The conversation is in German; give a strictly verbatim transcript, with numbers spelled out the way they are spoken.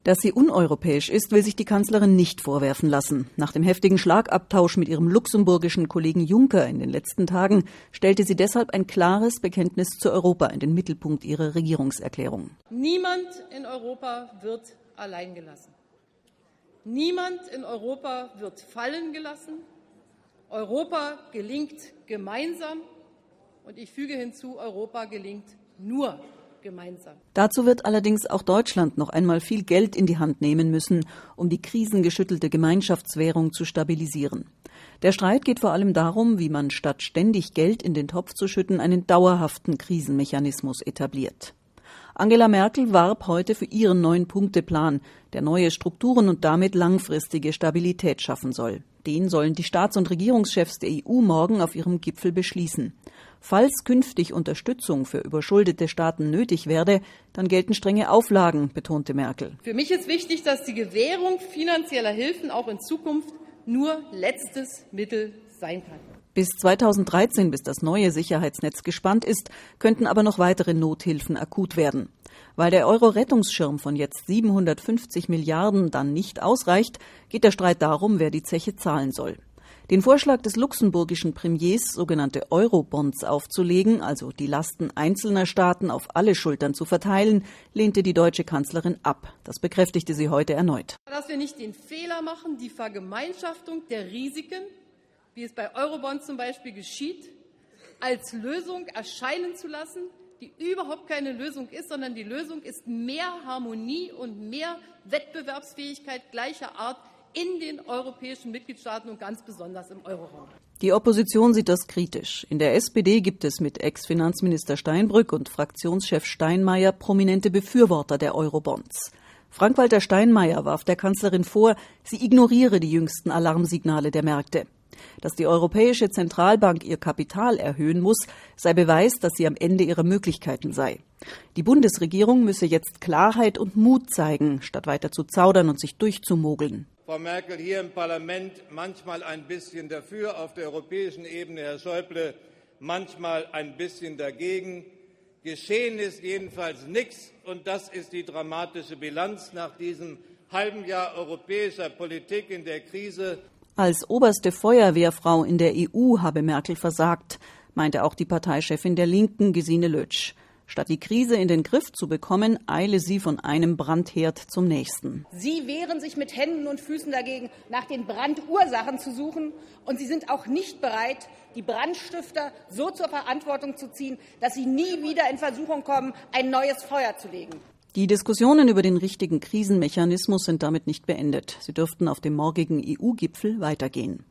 Dass sie uneuropäisch ist, will sich die Kanzlerin nicht vorwerfen lassen. Nach dem heftigen Schlagabtausch mit ihrem luxemburgischen Kollegen Juncker in den letzten Tagen stellte sie deshalb ein klares Bekenntnis zu Europa in den Mittelpunkt ihrer Regierungserklärung. Niemand in Europa wird allein gelassen. Niemand in Europa wird fallen gelassen. Europa gelingt gemeinsam. Und ich füge hinzu, Europa gelingt nur gemeinsam. Dazu wird allerdings auch Deutschland noch einmal viel Geld in die Hand nehmen müssen, um die krisengeschüttelte Gemeinschaftswährung zu stabilisieren. Der Streit geht vor allem darum, wie man statt ständig Geld in den Topf zu schütten, einen dauerhaften Krisenmechanismus etabliert. Angela Merkel warb heute für ihren Neun-Punkte-Plan, der neue Strukturen und damit langfristige Stabilität schaffen soll. Den sollen die Staats- und Regierungschefs der E U morgen auf ihrem Gipfel beschließen. Falls künftig Unterstützung für überschuldete Staaten nötig werde, dann gelten strenge Auflagen, betonte Merkel. Für mich ist wichtig, dass die Gewährung finanzieller Hilfen auch in Zukunft nur letztes Mittel sein kann. Bis zweitausenddreizehn, bis das neue Sicherheitsnetz gespannt ist, könnten aber noch weitere Nothilfen akut werden. Weil der Euro-Rettungsschirm von jetzt siebenhundertfünfzig Milliarden dann nicht ausreicht, geht der Streit darum, wer die Zeche zahlen soll. Den Vorschlag des luxemburgischen Premiers, sogenannte Eurobonds aufzulegen, also die Lasten einzelner Staaten auf alle Schultern zu verteilen, lehnte die deutsche Kanzlerin ab. Das bekräftigte sie heute erneut. Dass wir nicht den Fehler machen, die Vergemeinschaftung der Risiken, wie es bei Eurobonds zum Beispiel geschieht, als Lösung erscheinen zu lassen, die überhaupt keine Lösung ist, sondern die Lösung ist mehr Harmonie und mehr Wettbewerbsfähigkeit gleicher Art in den europäischen Mitgliedstaaten und ganz besonders im Euroraum. Die Opposition sieht das kritisch. In der S P D gibt es mit Ex-Finanzminister Steinbrück und Fraktionschef Steinmeier prominente Befürworter der Eurobonds. Frank-Walter Steinmeier warf der Kanzlerin vor, sie ignoriere die jüngsten Alarmsignale der Märkte. Dass die Europäische Zentralbank ihr Kapital erhöhen muss, sei Beweis, dass sie am Ende ihrer Möglichkeiten sei. Die Bundesregierung müsse jetzt Klarheit und Mut zeigen, statt weiter zu zaudern und sich durchzumogeln. Frau Merkel, hier im Parlament manchmal ein bisschen dafür, auf der europäischen Ebene, Herr Schäuble, manchmal ein bisschen dagegen. Geschehen ist jedenfalls nichts, und das ist die dramatische Bilanz nach diesem halben Jahr europäischer Politik in der Krise. Als oberste Feuerwehrfrau in der E U habe Merkel versagt, meinte auch die Parteichefin der Linken, Gesine Lötsch. Statt die Krise in den Griff zu bekommen, eile sie von einem Brandherd zum nächsten. Sie wehren sich mit Händen und Füßen dagegen, nach den Brandursachen zu suchen. Und sie sind auch nicht bereit, die Brandstifter so zur Verantwortung zu ziehen, dass sie nie wieder in Versuchung kommen, ein neues Feuer zu legen. Die Diskussionen über den richtigen Krisenmechanismus sind damit nicht beendet. Sie dürften auf dem morgigen E U-Gipfel weitergehen.